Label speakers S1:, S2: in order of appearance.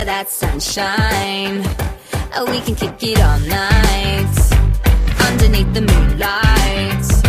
S1: that sunshine. We can kick it all night underneath the moonlight.